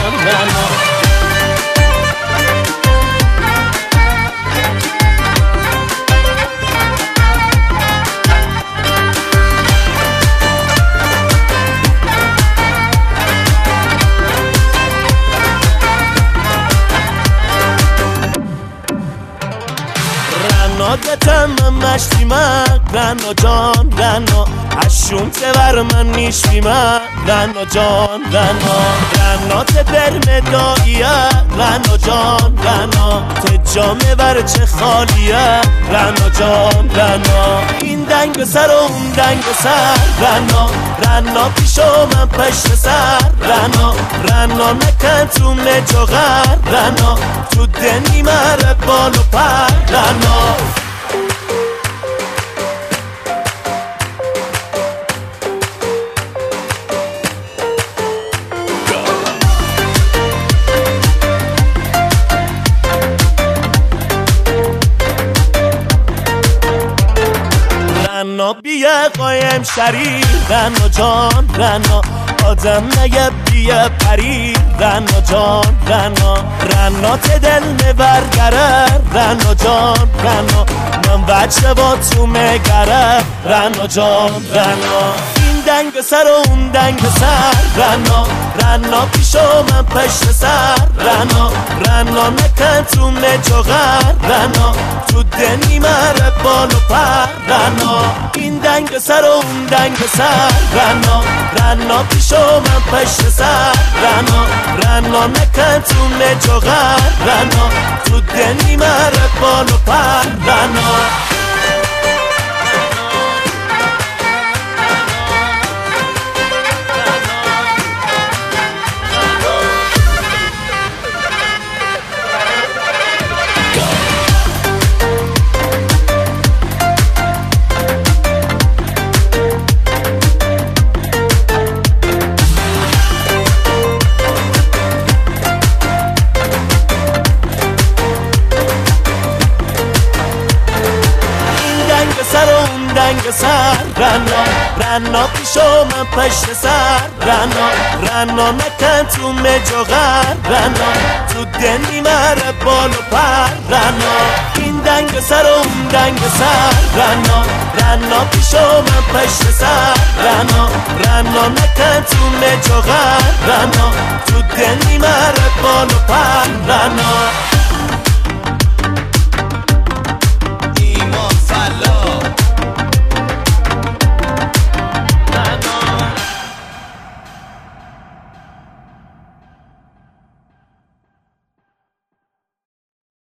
رنا. عادتم من مشتیمم رنا جان رنا اشون تبر من نیشتیمم رنا جان رنا رنا تبر مداییه رنا جان رنا تجامه بر چه خالیه رنا جان رنا این دنگ سر و اون دنگ سر رنا رنا پیشو من پشت سر رنا رنا نکن تو مجاغر رنا تو دنی مره بال و پر رنا رنا بیه قایم شری رنا جان رنا آدم نگه بیه پری رنا جان رنا رنا تدل مبرگره رنا جان رنا من بچه با تو مگره رنا جان رنا این دنگ سر و اون دنگ سر رنا رنا پیشو من پشت سر رنا رنا نکن تو مجاغر رنا تو دنی مره بال و پر رنا این دنگ سر و اون دنگ سر رنا رنا پیشو من پشت سر رنا رنا نکن تو مجاغر رنا تو دنی مره بال و پر رنا دنگ سر رنا رنا پیشو من پشت سر رنا رنا نکن تو مجاغر رنا تو دنی مره بال و پر رنا این دنگ سر و اون دنگ سر رنا رنا پیشو من پشت سر رنا رنا نکن تو مجاغر رنا تو دنی مره بال و پر رنا